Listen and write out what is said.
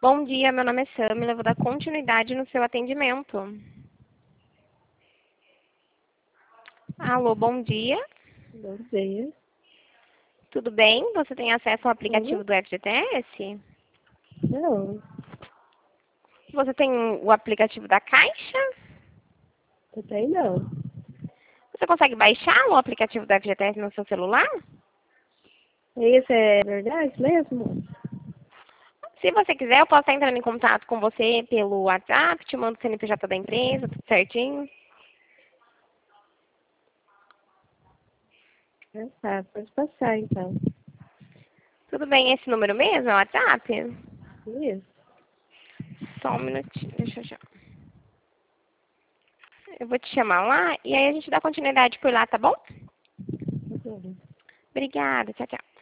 Bom dia, meu nome é Samila, eu vou dar continuidade no seu atendimento. Alô, bom dia. Bom dia. Tudo bem? Você tem acesso ao Uhum. aplicativo do FGTS? Não, Você tem o aplicativo da Caixa? também não. Você consegue baixar o aplicativo do FGTS no seu celular? Isso é verdade mesmo? Se você quiser, eu posso estar entrando em contato com você pelo WhatsApp, te mando o CNPJ da empresa, tudo certinho. Ah, tá, pode passar então. Tudo bem, esse número mesmo é o WhatsApp? Isso. Só um minutinho, deixa eu já. Eu vou te chamar lá e aí a gente dá continuidade por lá, tá bom? Uhum. Obrigada, tchau, tchau.